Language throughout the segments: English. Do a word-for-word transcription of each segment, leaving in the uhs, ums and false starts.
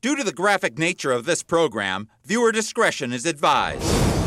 Due to the graphic nature of this program, viewer discretion is advised.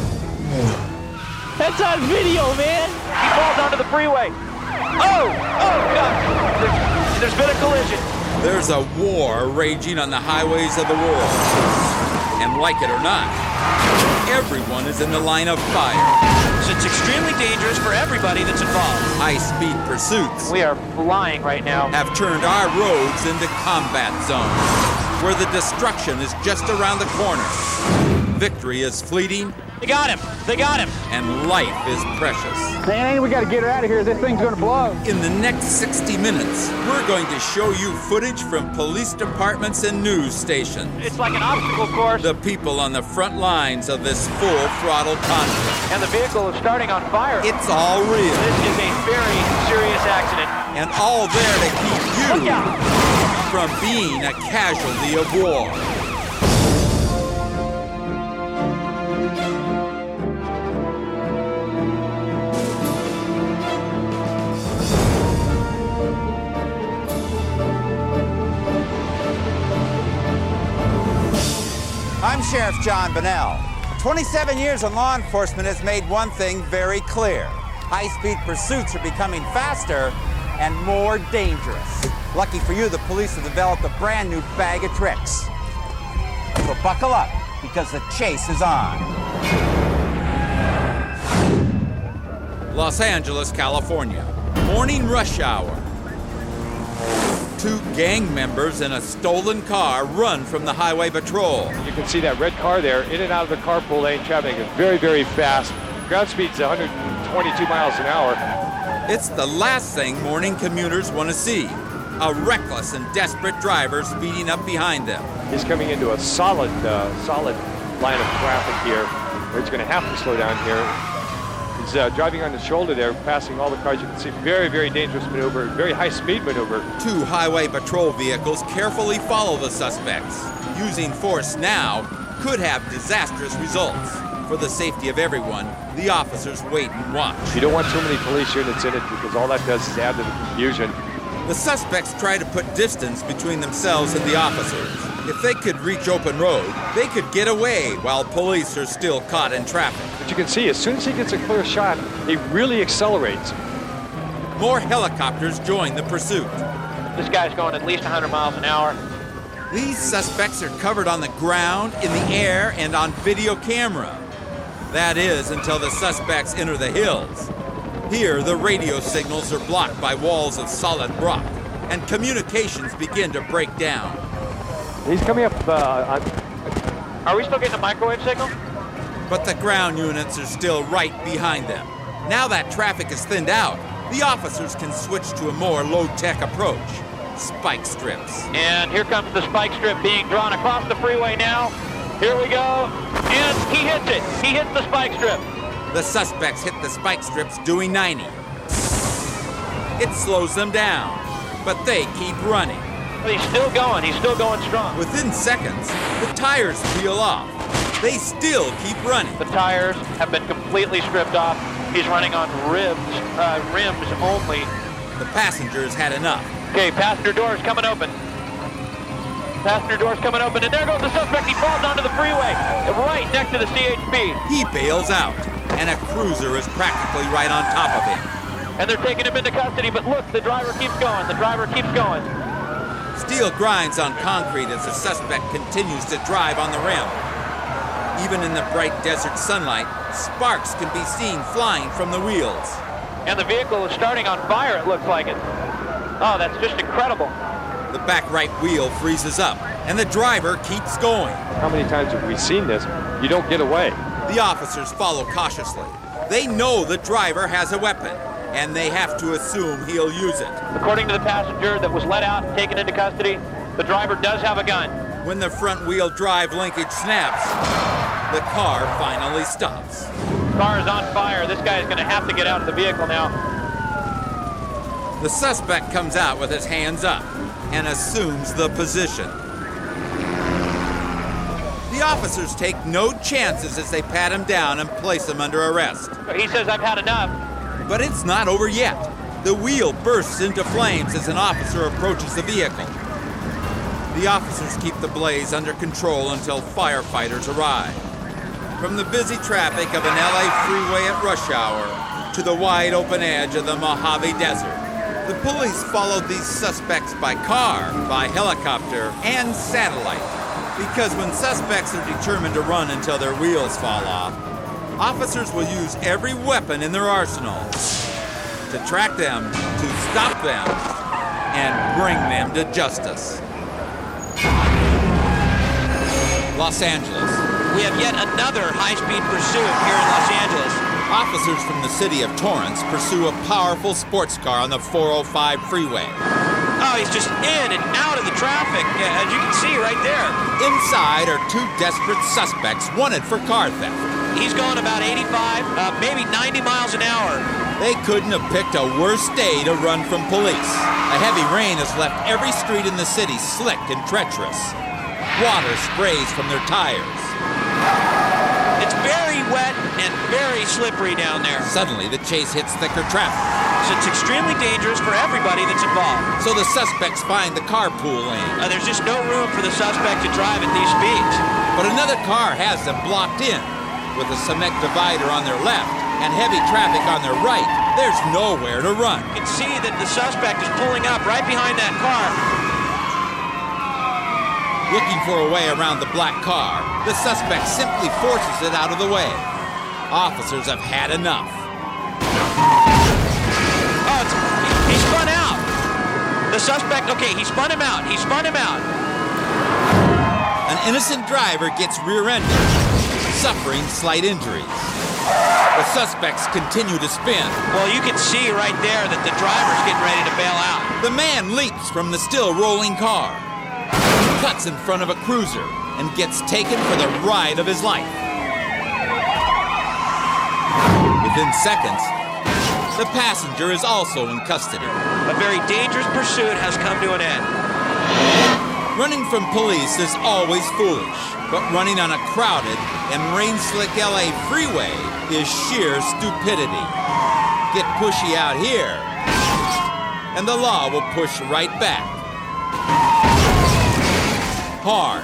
That's on video, man! He falls onto the freeway. Oh! Oh, God! There's, there's been a collision. There's a war raging on the highways of the world. And like it or not, everyone is in the line of fire. So it's extremely dangerous for everybody that's involved. High-speed pursuits We are flying right now. have turned our roads into combat zones, where the destruction is just around the corner. Victory is fleeting, They got him. They got him. and life is precious. Man, we got to get her out of here. This thing's going to blow. In the next sixty minutes, we're going to show you footage from police departments and news stations. It's like an obstacle course, The people on the front lines of this full-throttle conflict. and the vehicle is starting on fire. It's all real, This is a very serious accident. and all there to keep Look you out! from being a casualty of war. I'm Sheriff John Bonnell. twenty-seven years in law enforcement has made one thing very clear. High-speed pursuits are becoming faster and more dangerous. Lucky for you, the police have developed a brand new bag of tricks. So buckle up, because the chase is on. Los Angeles, California. Morning rush hour. Two gang members in a stolen car run from the highway patrol. You can see that red car there, in and out of the carpool lane. Traffic is very, very fast. Ground speed's one hundred twenty-two miles an hour. It's the last thing morning commuters want to see. A reckless and desperate driver speeding up behind them. He's coming into a solid, uh, solid line of traffic here. Where he's going to have to slow down here. He's uh, driving on the shoulder there, passing all the cars. You can see very, very dangerous maneuver, very high-speed maneuver. Two highway patrol vehicles carefully follow the suspects. Using force now could have disastrous results. For the safety of everyone, the officers wait and watch. You don't want too many police units in it because all that does is add to the confusion. The suspects try to put distance between themselves and the officers. If they could reach open road, they could get away while police are still caught in traffic. But you can see, as soon as he gets a clear shot, he really accelerates. More helicopters join the pursuit. This guy's going at least one hundred miles an hour. These suspects are covered on the ground, in the air, and on video camera. That is, until the suspects enter the hills. Here, the radio signals are blocked by walls of solid rock, and communications begin to break down. He's coming up uh, on... Are we still getting a microwave signal? But the ground units are still right behind them. Now that traffic is thinned out, the officers can switch to a more low-tech approach. Spike strips. And here comes the spike strip being drawn across the freeway now. Here we go. And he hits it. He hits the spike strip. The suspects hit the spike strips doing ninety. It slows them down, but they keep running. But he's still going. He's still going strong. Within seconds, the tires peel off. They still keep running. The tires have been completely stripped off. He's running on ribs, uh, rims only. The passengers had enough. Okay, passenger doors coming open. Passenger doors coming open, and there goes the suspect. He falls onto the freeway, right next to the C H P. He bails out, and a cruiser is practically right on top of him. And they're taking him into custody, but look, the driver keeps going. The driver keeps going. Steel grinds on concrete as the suspect continues to drive on the rim. Even in the bright desert sunlight, sparks can be seen flying from the wheels. And the vehicle is starting on fire, it looks like it. Oh, that's just incredible. The back right wheel freezes up, and the driver keeps going. How many times have we seen this? You don't get away. The officers follow cautiously. They know the driver has a weapon, and they have to assume he'll use it. According to the passenger that was let out and taken into custody, the driver does have a gun. When the front wheel drive linkage snaps, the car finally stops. The car is on fire. This guy is going to have to get out of the vehicle now. The suspect comes out with his hands up and assumes the position. The officers take no chances as they pat him down and place him under arrest. He says, I've had enough. But it's not over yet. The wheel bursts into flames as an officer approaches the vehicle. The officers keep the blaze under control until firefighters arrive. From the busy traffic of an L A freeway at rush hour to the wide open edge of the Mojave Desert, the police followed these suspects by car, by helicopter, and satellite. Because when suspects are determined to run until their wheels fall off, officers will use every weapon in their arsenals to track them, to stop them, and bring them to justice. Los Angeles. We have yet another high-speed pursuit here in Los Angeles. Officers from the city of Torrance pursue a powerful sports car on the four oh five freeway. Oh, he's just in and out of the traffic, as you can see right there. Inside are two desperate suspects wanted for car theft. He's going about eighty-five, uh, maybe ninety miles an hour. They couldn't have picked a worse day to run from police. A heavy rain has left every street in the city slick and treacherous. Water sprays from their tires. It's very wet and very slippery down there. Suddenly, the chase hits thicker traffic. So it's extremely dangerous for everybody that's involved. So the suspects find the carpool lane. Uh, there's just no room for the suspect to drive at these speeds. But another car has them blocked in. With a cement divider on their left and heavy traffic on their right, there's nowhere to run. You can see that the suspect is pulling up right behind that car. Looking for a way around the black car, the suspect simply forces it out of the way. Officers have had enough. Oh, it's, he, he spun out. The suspect, okay, he spun him out. He spun him out. An innocent driver gets rear-ended, suffering slight injuries. The suspects continue to spin. Well, you can see right there that the driver's getting ready to bail out. The man leaps from the still rolling car, cuts in front of a cruiser, and gets taken for the ride of his life. Within seconds, the passenger is also in custody. A very dangerous pursuit has come to an end. Running from police is always foolish, but running on a crowded and rain-slick L A freeway is sheer stupidity. Get pushy out here, and the law will push right back. Hard.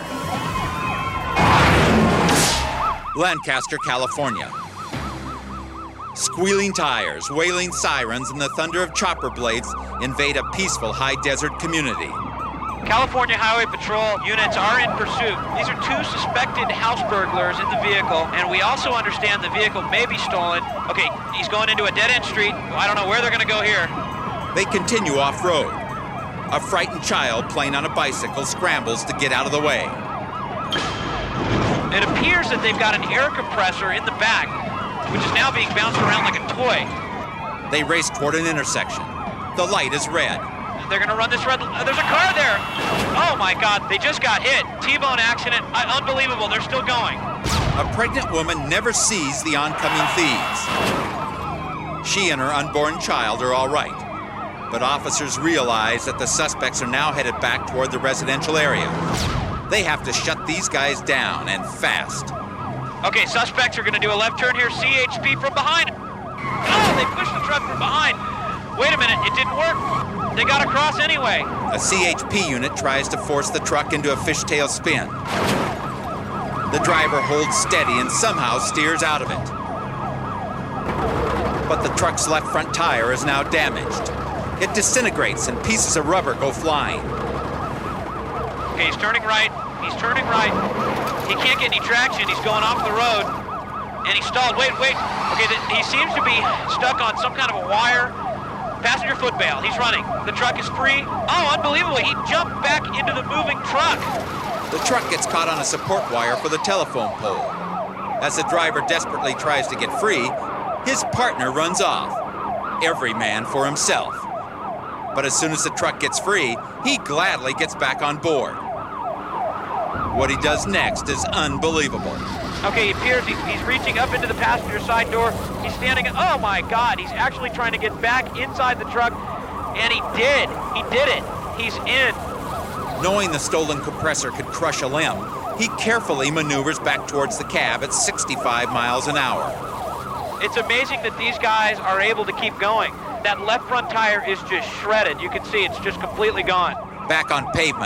Lancaster, California. Squealing tires, wailing sirens, and the thunder of chopper blades invade a peaceful high desert community. California Highway Patrol units are in pursuit. These are two suspected house burglars in the vehicle, and we also understand the vehicle may be stolen. Okay, he's going into a dead-end street. I don't know where they're going to go here. They continue off-road. A frightened child playing on a bicycle scrambles to get out of the way. It appears that they've got an air compressor in the back, which is now being bounced around like a toy. They race toward an intersection. The light is red. They're going to run this red... Uh, there's a car there! Oh, my God. They just got hit. T-bone accident. Uh, unbelievable. They're still going. A pregnant woman never sees the oncoming thieves. She and her unborn child are all right. But officers realize that the suspects are now headed back toward the residential area. They have to shut these guys down, and fast. Okay, suspects are going to do a left turn here. C H P from behind. Oh, they pushed the truck from behind. Wait a minute. It didn't work. They got across anyway. A C H P unit tries to force the truck into a fishtail spin. The driver holds steady and somehow steers out of it. But the truck's left front tire is now damaged. It disintegrates and pieces of rubber go flying. Okay, he's turning right. He's turning right. He can't get any traction. He's going off the road. And he stalled. Wait, wait. Okay, the, he seems to be stuck on some kind of a wire. Passenger foot bail. He's running. The truck is free. Oh, unbelievable. He jumped back into the moving truck. The truck gets caught on a support wire for the telephone pole. As the driver desperately tries to get free, his partner runs off. Every man for himself. But as soon as the truck gets free, he gladly gets back on board. What he does next is unbelievable. Okay, it appears he's, he's reaching up into the passenger side door. He's standing, oh my God, he's actually trying to get back inside the truck. And he did, he did it. He's in. Knowing the stolen compressor could crush a limb, he carefully maneuvers back towards the cab at sixty-five miles an hour. It's amazing that these guys are able to keep going. That left front tire is just shredded. You can see it's just completely gone. Back on pavement,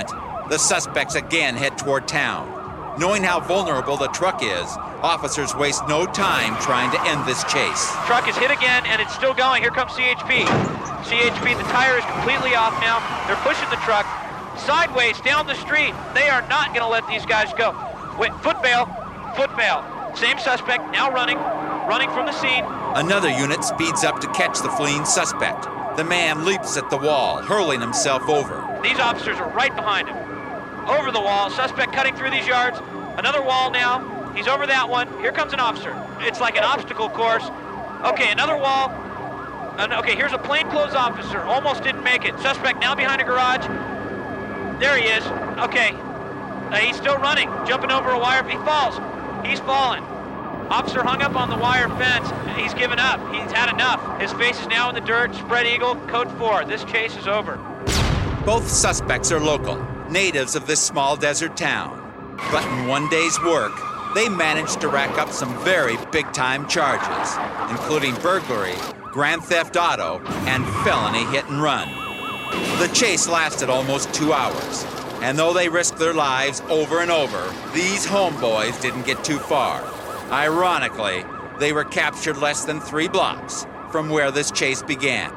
The suspects again head toward town. Knowing how vulnerable the truck is, officers waste no time trying to end this chase. Truck is hit again, and it's still going. Here comes C H P. C H P, the tire is completely off now. They're pushing the truck sideways down the street. They are not going to let these guys go. Wait, foot bail, foot bail. Same suspect, now running, running from the scene. Another unit speeds up to catch the fleeing suspect. The man leaps at the wall, hurling himself over. These officers are right behind him. Over the wall, suspect cutting through these yards. Another wall now. He's over that one. Here comes an officer. It's like an obstacle course. Okay, another wall. An- okay, here's a plainclothes officer. Almost didn't make it. Suspect now behind a garage. There he is. Okay. Uh, he's still running, jumping over a wire. He falls. He's fallen. Officer hung up on the wire fence. He's given up. He's had enough. His face is now in the dirt. Spread eagle, code four. This chase is over. Both suspects are local, natives of this small desert town. But in one day's work, they managed to rack up some very big-time charges, including burglary, grand theft auto, and felony hit and run. The chase lasted almost two hours, and though they risked their lives over and over, these homeboys didn't get too far. Ironically, they were captured less than three blocks from where this chase began.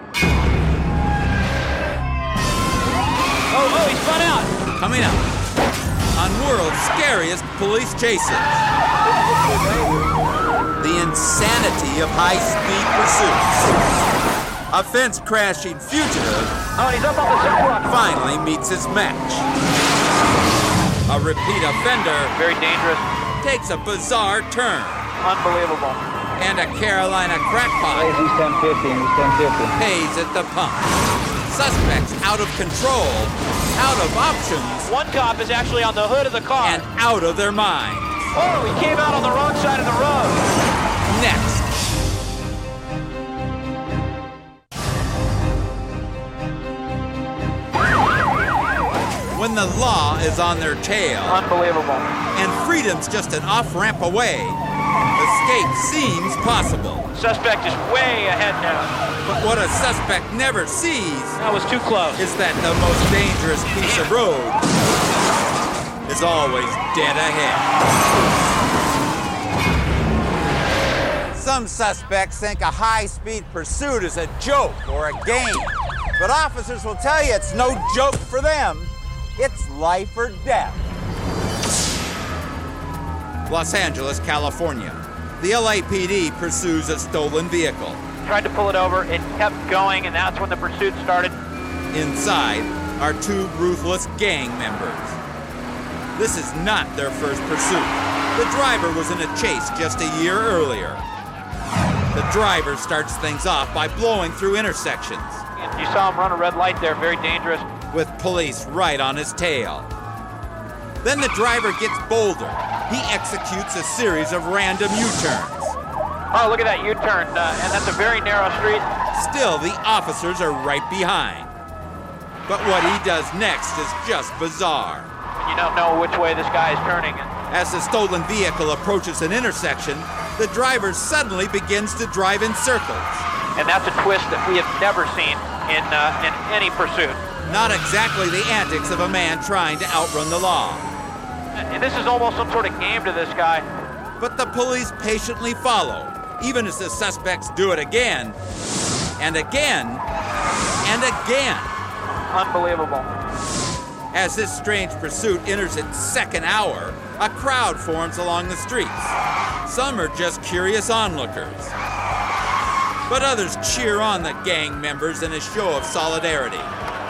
Oh, oh, he spun out. Coming up on world's scariest police chases, the insanity of high-speed pursuits. A fence-crashing fugitive Oh, and he's up on the sidewalk. finally meets his match. A repeat offender Very dangerous. takes a bizarre turn. Unbelievable. And a Carolina crackpot He's ten fifty and he's ten fifty. pays at the pump. Suspects out of control, out of options, One cop is actually on the hood of the car. and out of their minds. oh, he came out on the wrong side of the road. Next. When the law is on their tail Unbelievable. and freedom's just an off-ramp away, escape seems possible. Suspect is way ahead now. But what a suspect never sees That was too close. is that the most dangerous piece of road is always dead ahead. Some suspects think a high-speed pursuit is a joke or a game. But officers will tell you it's no joke for them. It's life or death. Los Angeles, California. The L A P D pursues a stolen vehicle. Tried to pull it over. It kept going, and that's when the pursuit started. Inside are two ruthless gang members. This is not their first pursuit. The driver was in a chase just a year earlier. The driver starts things off by blowing through intersections, You saw him run a red light there. Very dangerous. with police right on his tail. Then the driver gets bolder. He executes a series of random U-turns. Oh, look at that U-turn, uh, and that's a very narrow street. Still, the officers are right behind. But what he does next is just bizarre. You don't know which way this guy is turning. As the stolen vehicle approaches an intersection, the driver suddenly begins to drive in circles. And that's a twist that we have never seen in uh, in any pursuit. Not exactly the antics of a man trying to outrun the law. And this is almost some sort of game to this guy. But the police patiently follow, even as the suspects do it again, and again, and again. Unbelievable. As this strange pursuit enters its second hour, a crowd forms along the streets. Some are just curious onlookers, but others cheer on the gang members in a show of solidarity.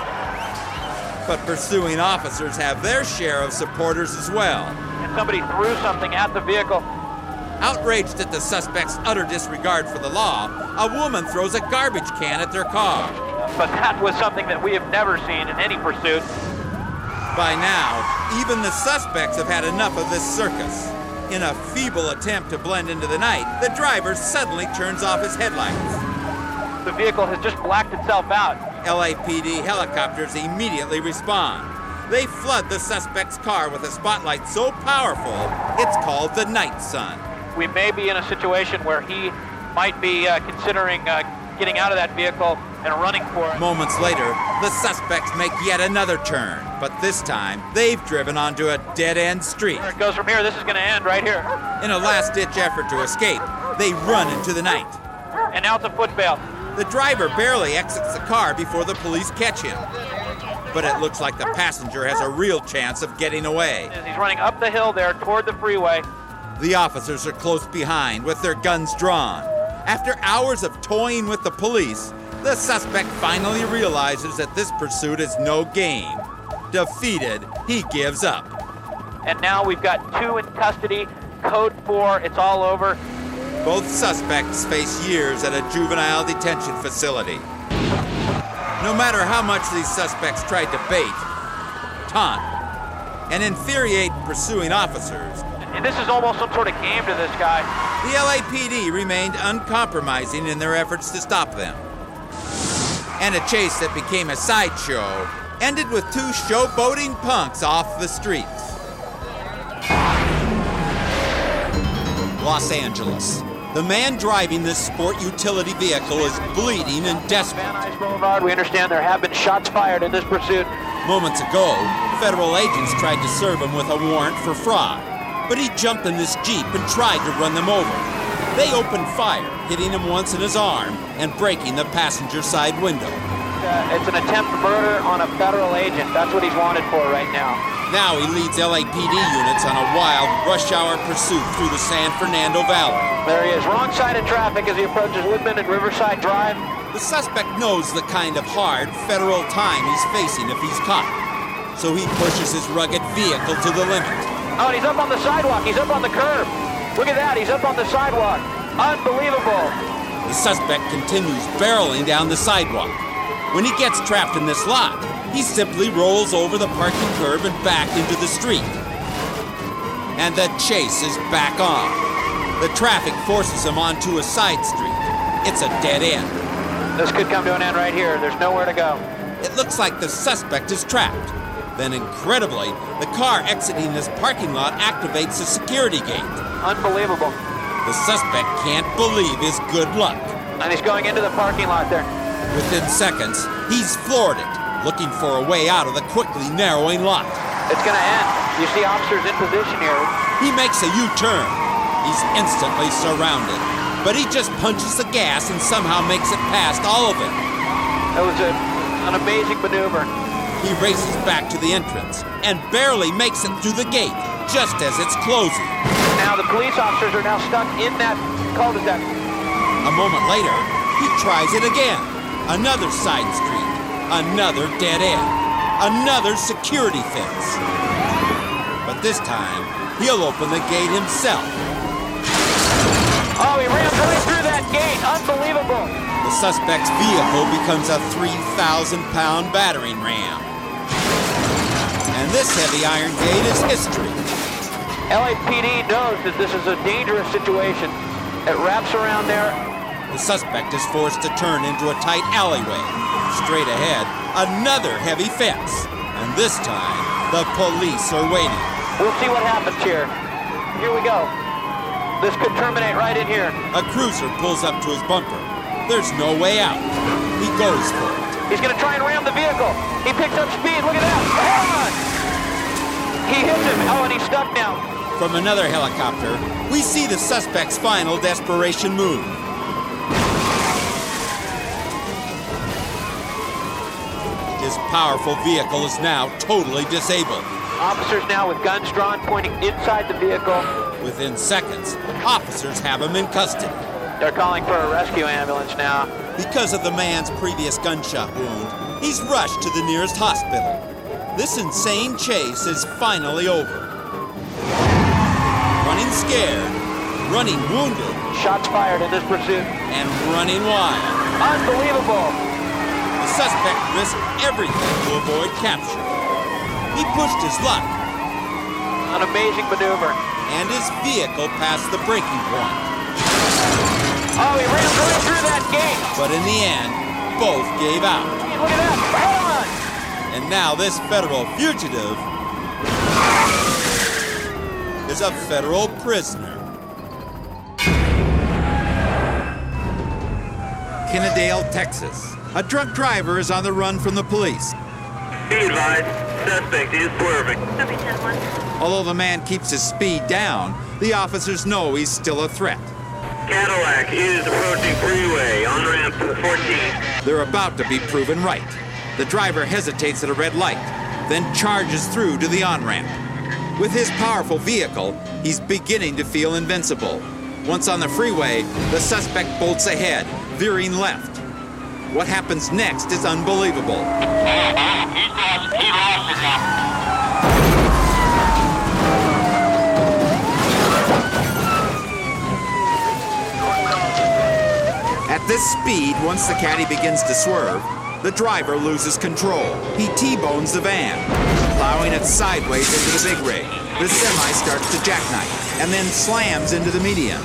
But pursuing officers have their share of supporters as well. And somebody threw something at the vehicle. Outraged at the suspect's utter disregard for the law, a woman throws a garbage can at their car. But that was something that we have never seen in any pursuit. By now, even the suspects have had enough of this circus. In a feeble attempt to blend into the night, the driver suddenly turns off his headlights. The vehicle has just blacked itself out. L A P D helicopters immediately respond. They flood the suspect's car with a spotlight so powerful, it's called the Night Sun. We may be in a situation where he might be uh, considering uh, getting out of that vehicle and running for it. Moments later, the suspects make yet another turn, but this time, they've driven onto a dead-end street. Where it goes from here, this is going to end right here. In a last-ditch effort to escape, they run into the night. And now it's a foot bail. The driver barely exits the car before the police catch him. But it looks like the passenger has a real chance of getting away. He's running up the hill there toward the freeway. The officers are close behind with their guns drawn. After hours of toying with the police, the suspect finally realizes that this pursuit is no game. Defeated, he gives up. And now we've got two in custody. Code four, it's all over. Both suspects face years at a juvenile detention facility. No matter how much these suspects tried to bait, taunt, and infuriate pursuing officers, and this is almost some sort of game to this guy. The L A P D remained uncompromising in their efforts to stop them. And a chase that became a sideshow ended with two showboating punks off the streets. Los Angeles. The man driving this sport utility vehicle is bleeding and desperate. Van Nuys Boulevard, we understand there have been shots fired in this pursuit. Moments ago, federal agents tried to serve him with a warrant for fraud, but he jumped in this Jeep and tried to run them over. They opened fire, hitting him once in his arm and breaking the passenger side window. Uh, it's an attempt murder on a federal agent. That's what he's wanted for right now. Now he leads L A P D units on a wild rush hour pursuit through the San Fernando Valley. There he is, wrong side of traffic as he approaches Woodman and Riverside Drive. The suspect knows the kind of hard federal time he's facing if he's caught, so he pushes his rugged vehicle to the limit. Oh, and he's up on the sidewalk. He's up on the curb. Look at that, he's up on the sidewalk. Unbelievable. The suspect continues barreling down the sidewalk. When he gets trapped in this lot, he simply rolls over the parking curb and back into the street. And the chase is back on. The traffic forces him onto a side street. It's a dead end. This could come to an end right here. There's nowhere to go. It looks like the suspect is trapped. Then incredibly, the car exiting this parking lot activates the security gate. Unbelievable. The suspect can't believe his good luck. And he's going into the parking lot there. Within seconds, he's floored it, looking for a way out of the quickly narrowing lot. It's going to end. You see officers in position here. He makes a U-turn. He's instantly surrounded, but he just punches the gas and somehow makes it past all of it. It was a, an amazing maneuver. He races back to the entrance and barely makes it through the gate, just as it's closing. Now the police officers are now stuck in that cul-de-sac. A moment later, he tries it again. Another side street, another dead end, another security fence. But this time, he'll open the gate himself. Oh, he rammed right through that gate. Unbelievable. The suspect's vehicle becomes a three thousand pound battering ram. And this heavy iron gate is history. L A P D knows that this is a dangerous situation. It wraps around there. The suspect is forced to turn into a tight alleyway. Straight ahead, another heavy fence. And this time, the police are waiting. We'll see what happens here. Here we go. This could terminate right in here. A cruiser pulls up to his bumper. There's no way out. He goes for it. He's going to try and ram the vehicle. He picks up speed. Look at that. Hold on. He hits him. Oh, and he's stuck now. From another helicopter, we see the suspect's final desperation move. His powerful vehicle is now totally disabled. Officers now with guns drawn pointing inside the vehicle. Within seconds, officers have him in custody. They're calling for a rescue ambulance now. Because of the man's previous gunshot wound, he's rushed to the nearest hospital. This insane chase is finally over. Running scared, running wounded, Shots fired in this pursuit. and running wild. Unbelievable. The suspect risked everything to avoid capture. He pushed his luck, An amazing maneuver. and his vehicle passed the breaking point. Oh, he ran right through that gate. But in the end, both gave out. Look at that. Hold on. And now this federal fugitive is a federal prisoner. Kennedale, Texas. A drunk driver is on the run from the police. Be advised, suspect is swerving. Although the man keeps his speed down, the officers know he's still a threat. Cadillac is approaching freeway on ramp fourteen. They're about to be proven right. The driver hesitates at a red light, then charges through to the on-ramp. With his powerful vehicle, he's beginning to feel invincible. Once on the freeway, the suspect bolts ahead, veering left. What happens next is unbelievable. He's lost, he lost it now. At this speed, once the caddy begins to swerve, the driver loses control. He T-bones the van, plowing it sideways into the big rig. The semi starts to jackknife and then slams into the median.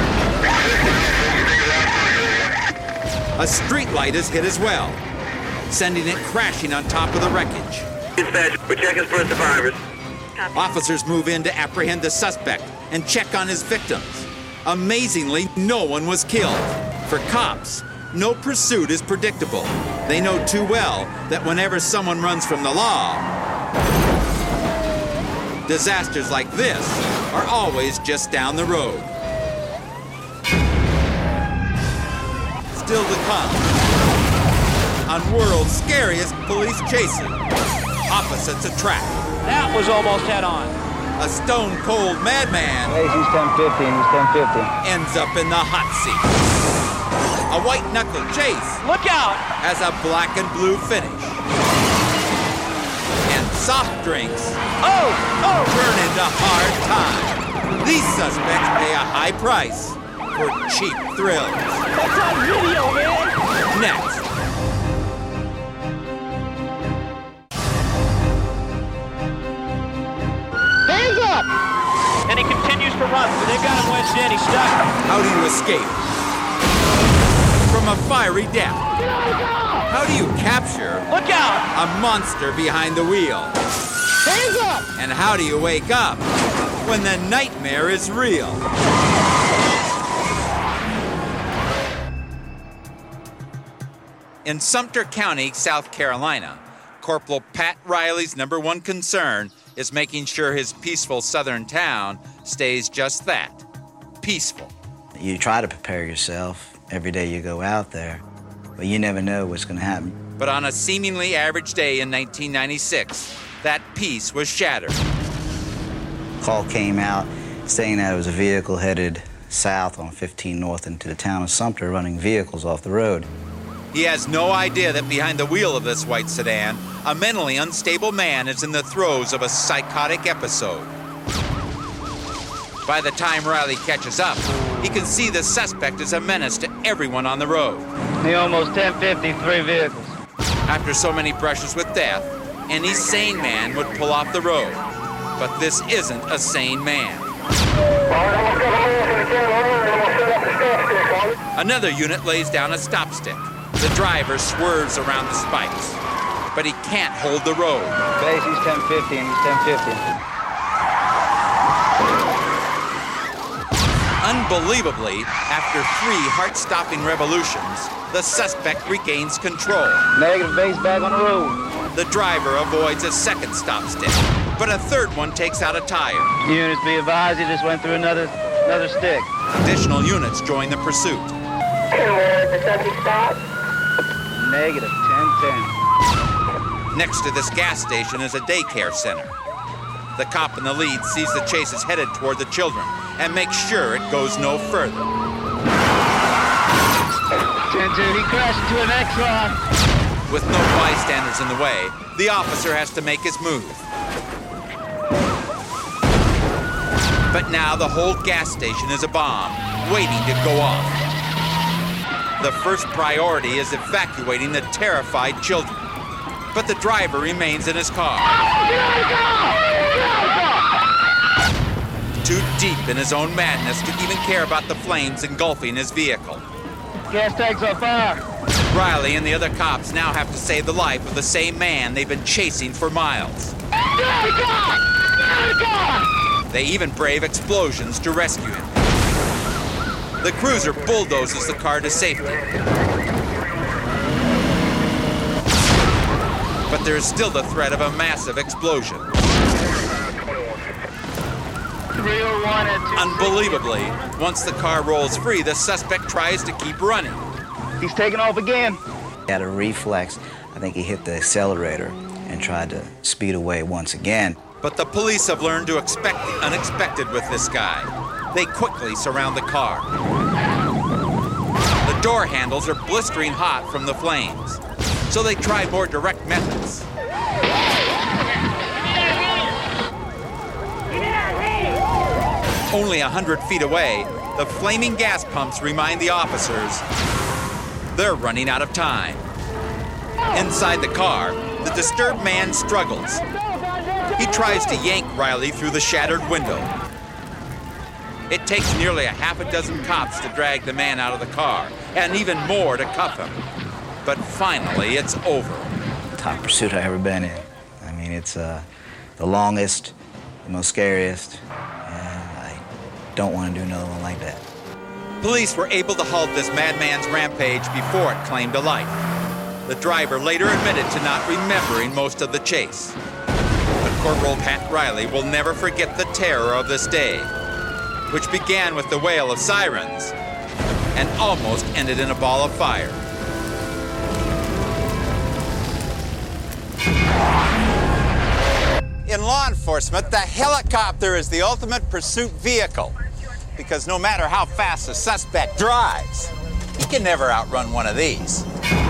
A street light is hit as well, sending it crashing on top of the wreckage. Dispatch, we're checking for survivors. Officers move in to apprehend the suspect and check on his victims. Amazingly, no one was killed. For cops, no pursuit is predictable. They know too well that whenever someone runs from the law, disasters like this are always just down the road. Still to come, on world's scariest police chases, opposites attract. That was almost head on. A stone-cold madman Hey, he's ten fifteen, he's ten fifteen. ends up in the hot seat. A white-knuckle chase Look out! has a black and blue finish. And soft drinks Oh! Oh! turn into hard time. These suspects pay a high price for cheap thrills. That's on video, man! Next. Hands up! And he continues to run, but they've got him wedged in. He's stuck. How do you escape from a fiery death? How do you capture Look out! a monster behind the wheel? Hands up! And how do you wake up when the nightmare is real? In Sumter County, South Carolina, Corporal Pat Riley's number one concern is making sure his peaceful southern town stays just that, peaceful. You try to prepare yourself every day you go out there, but you never know what's going to happen. But on a seemingly average day in nineteen ninety-six, that peace was shattered. Call came out saying that it was a vehicle headed south on fifteen North into the town of Sumter running vehicles off the road. He has no idea that behind the wheel of this white sedan, a mentally unstable man is in the throes of a psychotic episode. By the time Riley catches up, he can see the suspect is a menace to everyone on the road. He almost ten fifty, three vehicles. After so many brushes with death, any sane man would pull off the road. But this isn't a sane man. Another unit lays down a stop stick. The driver swerves around the spikes, but he can't hold the road. Base, he's ten fifteen, he's ten fifteen. Unbelievably, after three heart-stopping revolutions, the suspect regains control. Negative, base back on the road. The driver avoids a second stop stick, but a third one takes out a tire. Units be advised, he just went through another another stick. Additional units join the pursuit. The subject stopped. Negative, ten ten. Next to this gas station is a daycare center. The cop in the lead sees the chase is headed toward the children and makes sure it goes no further. ten two, he crashed into an Exxon. With no bystanders in the way, the officer has to make his move. But now the whole gas station is a bomb, waiting to go off. The first priority is evacuating the terrified children. But the driver remains in his car. Too deep in his own madness to even care about the flames engulfing his vehicle. Gas tanks on fire. Riley and the other cops now have to save the life of the same man they've been chasing for miles. They even brave explosions to rescue him. The cruiser bulldozes the car to safety. But there is still the threat of a massive explosion. three oh one at two. Unbelievably, once the car rolls free, the suspect tries to keep running. He's taking off again. He had a reflex. I think he hit the accelerator and tried to speed away once again. But the police have learned to expect the unexpected with this guy. They quickly surround the car. The door handles are blistering hot from the flames, so they try more direct methods. Only a hundred feet away, the flaming gas pumps remind the officers they're running out of time. Inside the car, the disturbed man struggles. He tries to yank Riley through the shattered window. It takes nearly a half a dozen cops to drag the man out of the car, and even more to cuff him. But finally, it's over. Top pursuit I've ever been in. I mean, it's uh, the longest, the most scariest, and I don't want to do another one like that. Police were able to halt this madman's rampage before it claimed a life. The driver later admitted to not remembering most of the chase. But Corporal Pat Riley will never forget the terror of this day, which began with the wail of sirens and almost ended in a ball of fire. In law enforcement, the helicopter is the ultimate pursuit vehicle, because no matter how fast a suspect drives, he can never outrun one of these.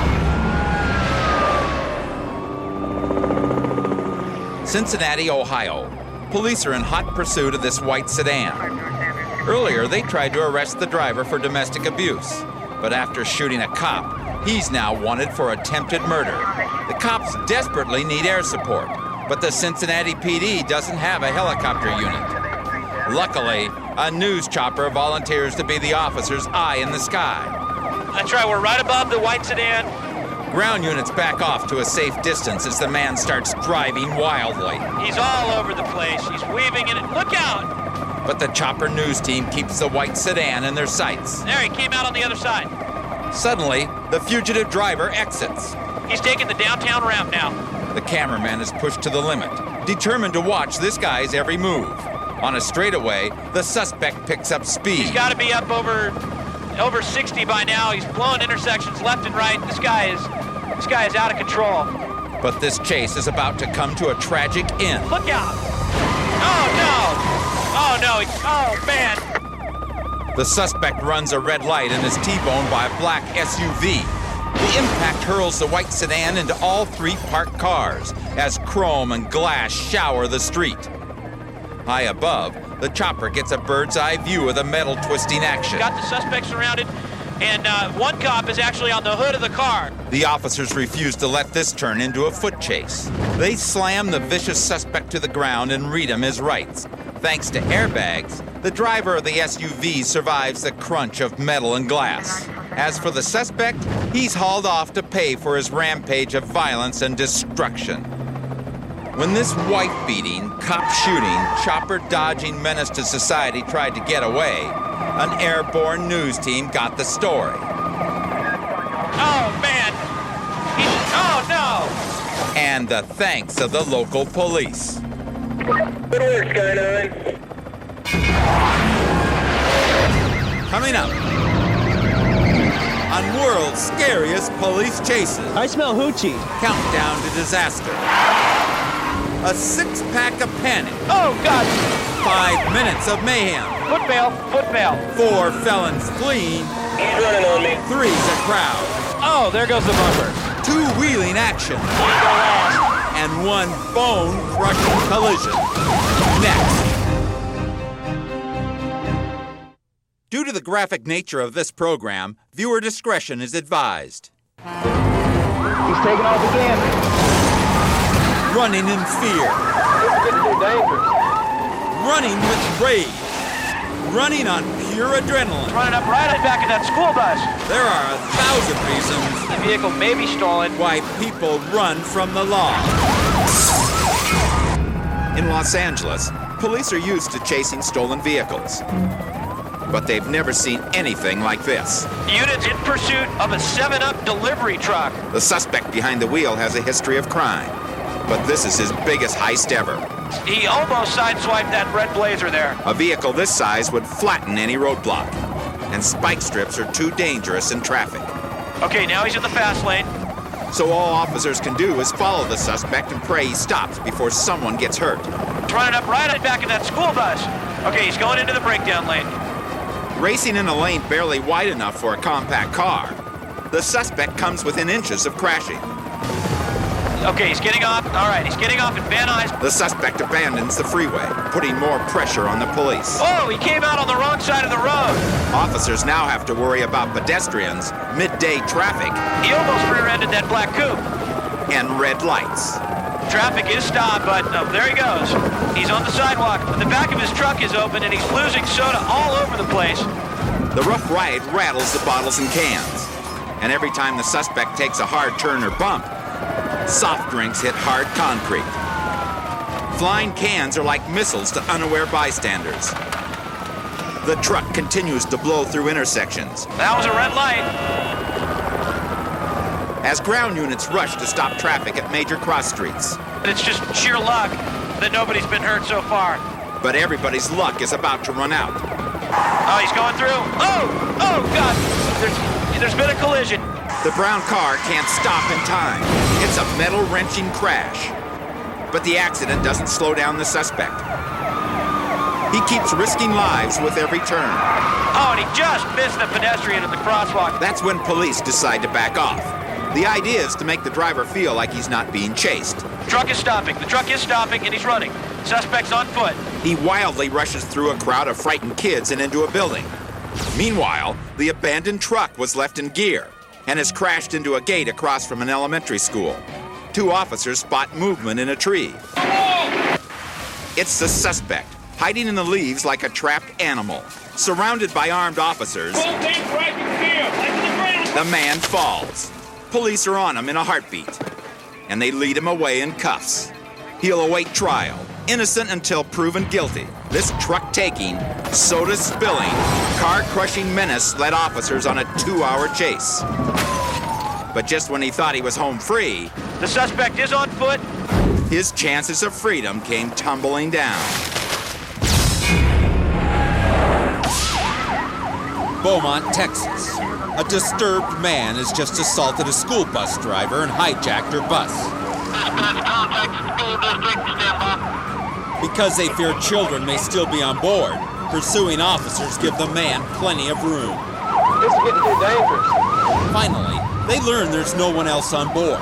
Cincinnati, Ohio. Police are in hot pursuit of this white sedan. Earlier, they tried to arrest the driver for domestic abuse, but after shooting a cop, he's now wanted for attempted murder. The cops desperately need air support, but the Cincinnati P D doesn't have a helicopter unit. Luckily, a news chopper volunteers to be the officer's eye in the sky. That's right, we're right above the white sedan. Ground units back off to a safe distance as the man starts driving wildly. He's all over the place. He's weaving in it. Look out! But the chopper news team keeps the white sedan in their sights. There, he came out on the other side. Suddenly, the fugitive driver exits. He's taking the downtown ramp now. The cameraman is pushed to the limit, determined to watch this guy's every move. On a straightaway, the suspect picks up speed. He's got to be up over over sixty by now. He's blowing intersections left and right. This guy is this guy is out of control. But this chase is about to come to a tragic end. Look out! Oh no! Oh no! He, oh man! The suspect runs a red light and is T-boned by a black S U V. The impact hurls the white sedan into all three parked cars as chrome and glass shower the street. High above, the chopper gets a bird's eye view of the metal twisting action. Got the suspect surrounded, and uh, one cop is actually on the hood of the car. The officers refuse to let this turn into a foot chase. They slam the vicious suspect to the ground and read him his rights. Thanks to airbags, the driver of the S U V survives the crunch of metal and glass. As for the suspect, he's hauled off to pay for his rampage of violence and destruction. When this wife-beating, cop-shooting, chopper-dodging menace to society tried to get away, an airborne news team got the story. Oh, man! He, oh, no! And the thanks of the local police. Good work, Sky nine. Coming up on world's scariest police chases. I smell hoochie. Countdown to disaster. A six-pack of panic. Oh, God! Five minutes of mayhem. Foot bail, foot bail. Four felons fleeing. He's running on me. Three's a crowd. Oh, there goes the bumper. Two wheeling action. And one bone-crushing collision. Next. Due to the graphic nature of this program, viewer discretion is advised. He's taking off again. Running in fear. Running with rage. Running on pure adrenaline. Running up right at the back of that school bus. There are a thousand reasons The vehicle may be stolen. why people run from the law. In Los Angeles, police are used to chasing stolen vehicles. But they've never seen anything like this. Units in pursuit of a seven up delivery truck. The suspect behind the wheel has a history of crime. But this is his biggest heist ever. He almost sideswiped that red Blazer there. A vehicle this size would flatten any roadblock. And spike strips are too dangerous in traffic. Okay, now he's in the fast lane. So all officers can do is follow the suspect and pray he stops before someone gets hurt. He's running up right at back of that school bus. Okay, he's going into the breakdown lane. Racing in a lane barely wide enough for a compact car, the suspect comes within inches of crashing. Okay, he's getting off. All right, he's getting off at Van Nuys. The suspect abandons the freeway, putting more pressure on the police. Oh, he came out on the wrong side of the road. Officers now have to worry about pedestrians, midday traffic, He almost rear-ended that black coupe. and red lights. Traffic is stopped, but oh, there he goes. He's on the sidewalk. The back of his truck is open, and he's losing soda all over the place. The rough ride rattles the bottles and cans. And every time the suspect takes a hard turn or bump, soft drinks hit hard concrete. Flying cans are like missiles to unaware bystanders. The truck continues to blow through intersections. That was a red light. As ground units rush to stop traffic at major cross streets. It's just sheer luck that nobody's been hurt so far. But everybody's luck is about to run out. Oh, he's going through. Oh, oh, God. There's, there's been a collision. The brown car can't stop in time. It's a metal-wrenching crash. But the accident doesn't slow down the suspect. He keeps risking lives with every turn. Oh, and he just missed the pedestrian at the crosswalk. That's when police decide to back off. The idea is to make the driver feel like he's not being chased. The truck is stopping. The truck is stopping, and he's running. Suspect's on foot. He wildly rushes through a crowd of frightened kids and into a building. Meanwhile, the abandoned truck was left in gear and has crashed into a gate across from an elementary school. Two officers spot movement in a tree. It's the suspect, hiding in the leaves like a trapped animal. Surrounded by armed officers, the man falls. Police are on him in a heartbeat, and they lead him away in cuffs. He'll await trial, innocent until proven guilty. This truck-taking, soda-spilling, car-crushing menace led officers on a two-hour chase. But just when he thought he was home free, the suspect is on foot. His chances of freedom came tumbling down. Beaumont, Texas. A disturbed man has just assaulted a school bus driver and hijacked her bus. Because they fear children may still be on board, pursuing officers give the man plenty of room. This is getting too dangerous. Finally, they learn there's no one else on board.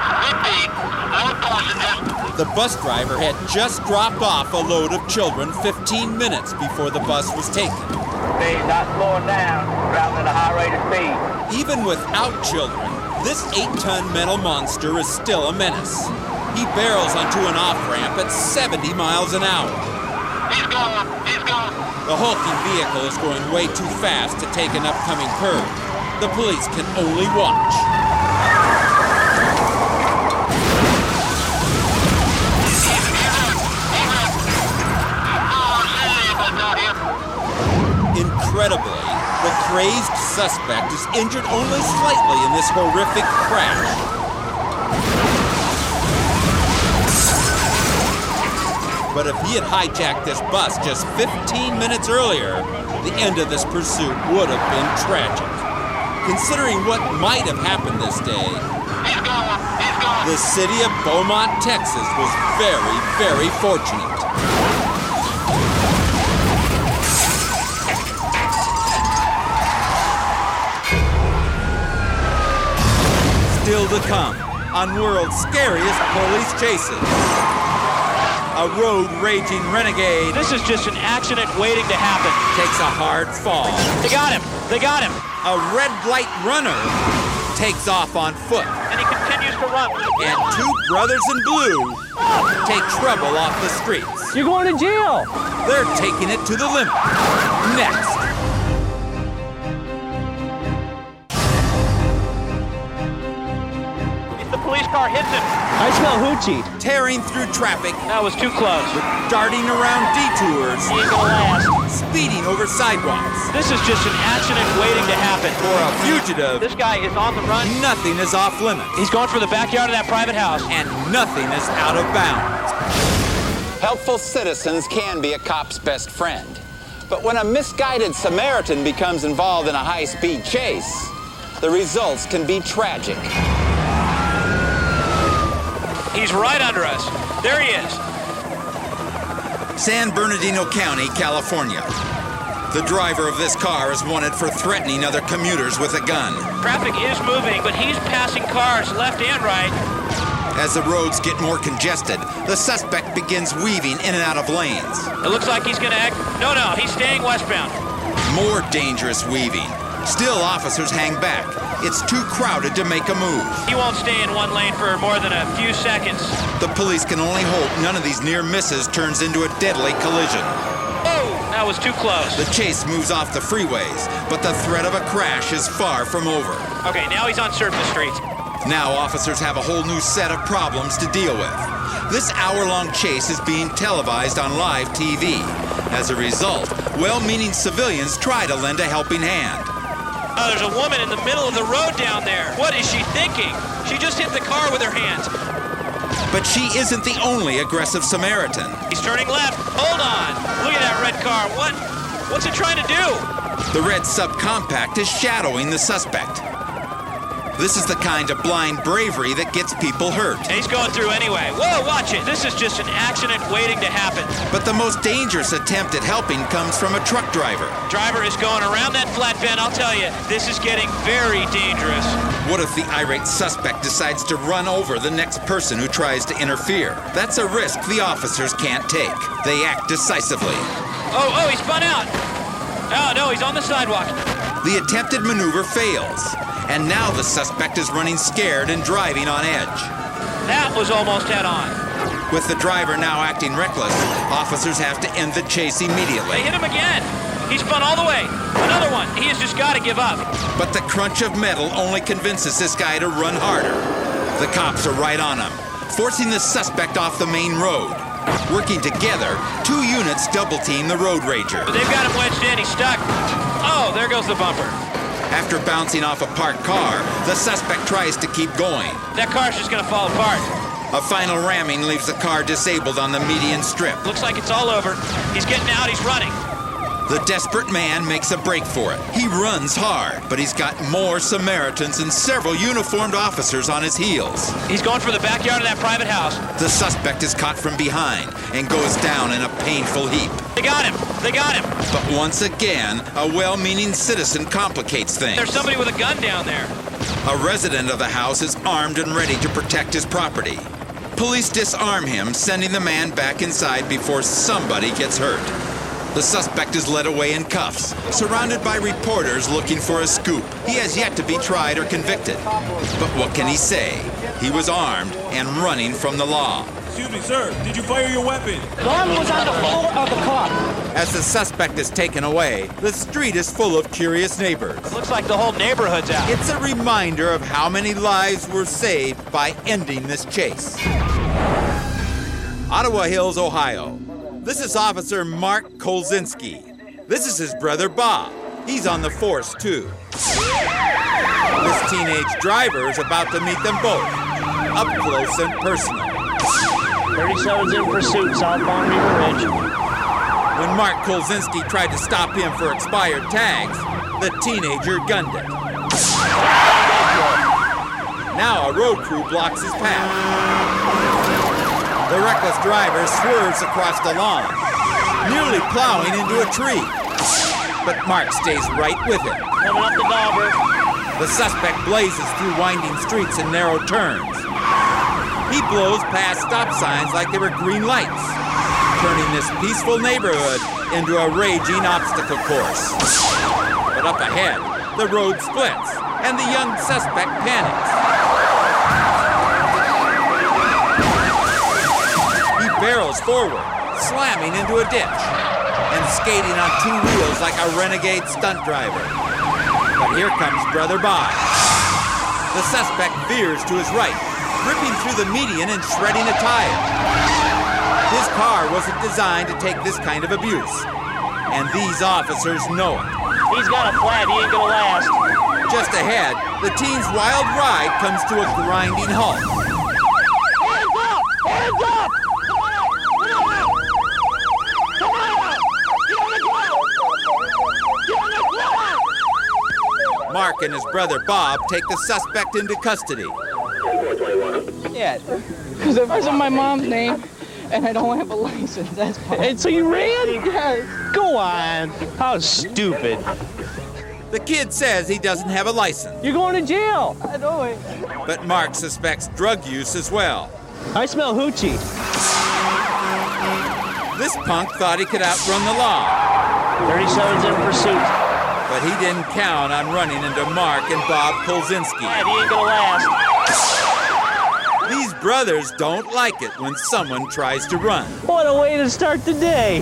The bus driver had just dropped off a load of children fifteen minutes before the bus was taken. They're not slowing down, traveling at a high rate of speed. Even without children, this eight-ton metal monster is still a menace. He barrels onto an off-ramp at seventy miles an hour. He's gone, he's gone. The hulking vehicle is going way too fast to take an upcoming curve. The police can only watch. Incredibly, the crazed suspect is injured only slightly in this horrific crash. But if he had hijacked this bus just fifteen minutes earlier, the end of this pursuit would have been tragic. Considering what might have happened this day, the city of Beaumont, Texas was very, very fortunate. Still to come on world's scariest police chases. A road-raging renegade. This is just an accident waiting to happen. Takes a hard fall. They got him. They got him. A red light runner takes off on foot. And he continues to run. And two brothers in blue take trouble off the streets. You're going to jail. They're taking it to the limit. Next. The police car hits him. I smell hoochie. tearing through traffic, That was too close. darting around detours, He ain't gonna last. speeding over sidewalks. This is just an accident waiting to happen. For a fugitive, This guy is on the run. nothing is off limits, He's going for the backyard of that private house. and nothing is out of bounds. Helpful citizens can be a cop's best friend. But when a misguided Samaritan becomes involved in a high-speed chase, the results can be tragic. He's right under us. There he is. San Bernardino County, California. The driver of this car is wanted for threatening other commuters with a gun. Traffic is moving, but he's passing cars left and right. As the roads get more congested, the suspect begins weaving in and out of lanes. It looks like he's going to act. No, no, he's staying westbound. More dangerous weaving. Still, officers hang back. It's too crowded to make a move. He won't stay in one lane for more than a few seconds. The police can only hope none of these near misses turns into a deadly collision. Oh, that was too close. The chase moves off the freeways, but the threat of a crash is far from over. Okay, now he's on surface streets. Now officers have a whole new set of problems to deal with. This hour-long chase is being televised on live T V. As a result, well-meaning civilians try to lend a helping hand. Oh, there's a woman in the middle of the road down there. What is she thinking? She just hit the car with her hands. But she isn't the only aggressive Samaritan. He's turning left. Hold on. Look at that red car. What? What's it trying to do? The red subcompact is shadowing the suspect. This is the kind of blind bravery that gets people hurt. And he's going through anyway. Whoa, watch it. This is just an accident waiting to happen. But the most dangerous attempt at helping comes from a truck driver. Driver is going around that flatbed. I'll tell you, this is getting very dangerous. What if the irate suspect decides to run over the next person who tries to interfere? That's a risk the officers can't take. They act decisively. Oh, oh, he spun out. Oh, no, he's on the sidewalk. The attempted maneuver fails. And now the suspect is running scared and driving on edge. That was almost head on. With the driver now acting reckless, officers have to end the chase immediately. They hit him again. He spun all the way. Another one. He has just got to give up. But the crunch of metal only convinces this guy to run harder. The cops are right on him, forcing the suspect off the main road. Working together, two units double-team the road rager. But they've got him wedged in. He's stuck. Oh, there goes the bumper. After bouncing off a parked car, the suspect tries to keep going. That car's just going to fall apart. A final ramming leaves the car disabled on the median strip. Looks like it's all over. He's getting out. He's running. The desperate man makes a break for it. He runs hard, but he's got more Samaritans and several uniformed officers on his heels. He's going for the backyard of that private house. The suspect is caught from behind and goes down in a painful heap. They got him. They got him. But once again, a well-meaning citizen complicates things. There's somebody with a gun down there. A resident of the house is armed and ready to protect his property. Police disarm him, sending the man back inside before somebody gets hurt. The suspect is led away in cuffs, surrounded by reporters looking for a scoop. He has yet to be tried or convicted. But what can he say? He was armed and running from the law. Excuse me, sir. Did you fire your weapon? Gun was on the floor of the car. As the suspect is taken away, the street is full of curious neighbors. Looks like the whole neighborhood's out. It's a reminder of how many lives were saved by ending this chase. Ottawa Hills, Ohio. This is Officer Mark Kolzinski. This is his brother Bob. He's on the force too. This teenage driver is about to meet them both, up close and personal. thirty-seven's in pursuit, southbound River Ridge. When Mark Kolzinski tried to stop him for expired tags, the teenager gunned it. Now a road crew blocks his path. The reckless driver swerves across the lawn, nearly plowing into a tree. But Mark stays right with him. Coming up the Dauber. The suspect blazes through winding streets and narrow turns. He blows past stop signs like they were green lights, turning this peaceful neighborhood into a raging obstacle course. But up ahead, the road splits, and the young suspect panics. Barrels forward, slamming into a ditch, and skating on two wheels like a renegade stunt driver. But here comes Brother Bob. The suspect veers to his right, ripping through the median and shredding a tire. His car wasn't designed to take this kind of abuse, and these officers know it. He's got a flat, he ain't gonna last. Just ahead, the teen's wild ride comes to a grinding halt. Hands up! Hands up! Come on! Get on the ground! Get on the ground! Mark and his brother Bob take the suspect into custody. Yeah, because if I said my mom's name and I don't have a license, that's fine. And so you ran? Yes. Go on. How stupid. The kid says he doesn't have a license. You're going to jail. I know it. But Mark suspects drug use as well. I smell hoochie. This punk thought he could outrun the law. thirty-seven's in pursuit. But he didn't count on running into Mark and Bob Kolzinski. Yeah, he ain't gonna last. These brothers don't like it when someone tries to run. What a way to start the day.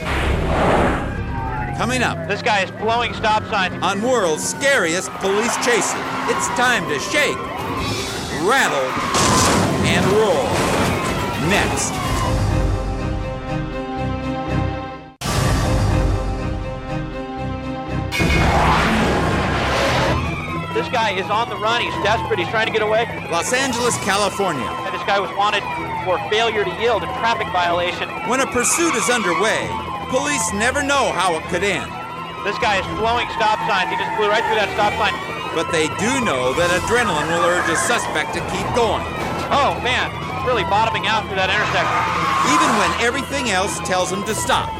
Coming up. This guy is blowing stop signs. On world's scariest police chases, it's time to shake, rattle, and roll. Next. This guy is on the run. He's desperate. He's trying to get away. Los Angeles, California. And this guy was wanted for failure to yield, a traffic violation. When a pursuit is underway, police never know how it could end. This guy is blowing stop signs. He just blew right through that stop sign. But they do know that adrenaline will urge a suspect to keep going. Oh, man. Really bottoming out through that intersection. Even when everything else tells him to stop.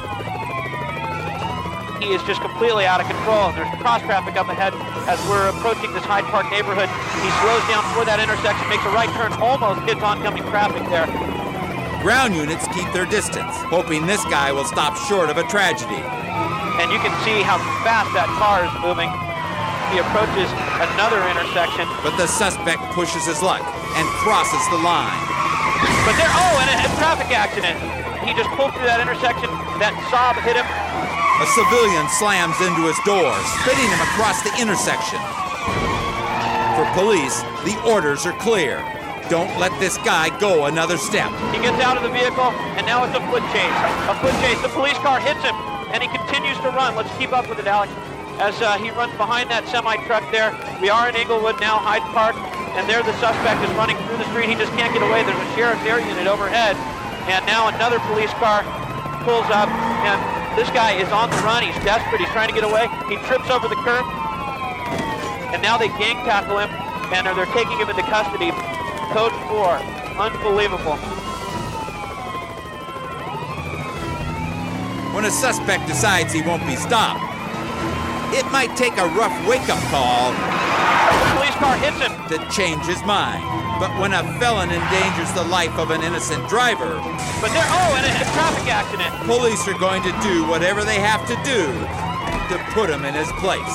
He is just completely out of control. There's cross traffic up ahead as we're approaching this Hyde Park neighborhood. He slows down for that intersection, makes a right turn, almost hits oncoming traffic there. Ground units keep their distance, hoping this guy will stop short of a tragedy. And you can see how fast that car is moving. He approaches another intersection. But the suspect pushes his luck and crosses the line. But there, oh, and a, a traffic accident. He just pulled through that intersection. That Saab hit him. A civilian slams into his door, spitting him across the intersection. For police, the orders are clear. Don't let this guy go another step. He gets out of the vehicle, and now it's a foot chase. A foot chase. The police car hits him, and he continues to run. Let's keep up with it, Alex. As uh, he runs behind that semi-truck there. We are in Inglewood now, Hyde Park, and there the suspect is running through the street. He just can't get away. There's a sheriff's air unit overhead, and now another police car pulls up, and this guy is on the run. He's desperate. He's trying to get away. He trips over the curb, and now they gang tackle him, and they're taking him into custody. Code four. Unbelievable. When a suspect decides he won't be stopped, it might take a rough wake-up call. The police car hits him to change his mind. But when a felon endangers the life of an innocent driver, but there, oh, and a, a traffic accident. Police are going to do whatever they have to do to put him in his place.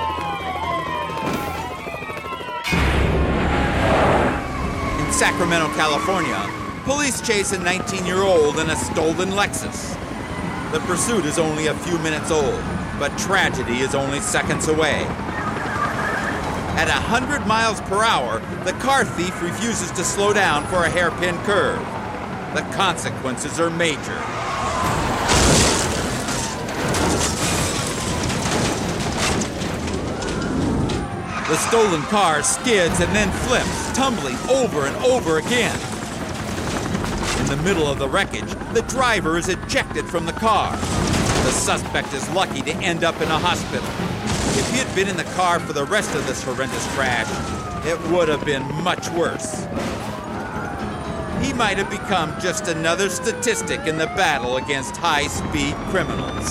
In Sacramento, California, police chase a nineteen-year-old in a stolen Lexus. The pursuit is only a few minutes old, but tragedy is only seconds away. At one hundred miles per hour, the car thief refuses to slow down for a hairpin curve. The consequences are major. The stolen car skids and then flips, tumbling over and over again. In the middle of the wreckage, the driver is ejected from the car. The suspect is lucky to end up in a hospital. If he had been in the car for the rest of this horrendous crash, it would have been much worse. He might have become just another statistic in the battle against high-speed criminals.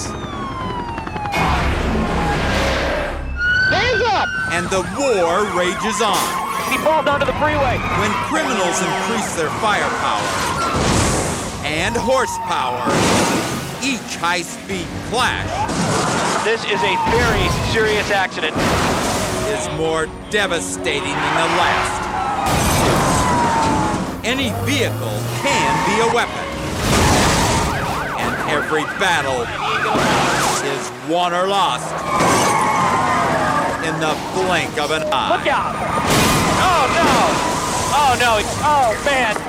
Hands up! And the war rages on. He falls onto the freeway. When criminals increase their firepower and horsepower, each high-speed clash, this is a very serious accident, is more devastating than the last. Any vehicle can be a weapon. And every battle is won or lost in the blink of an eye. Look out! Oh no! Oh, no. Oh, man.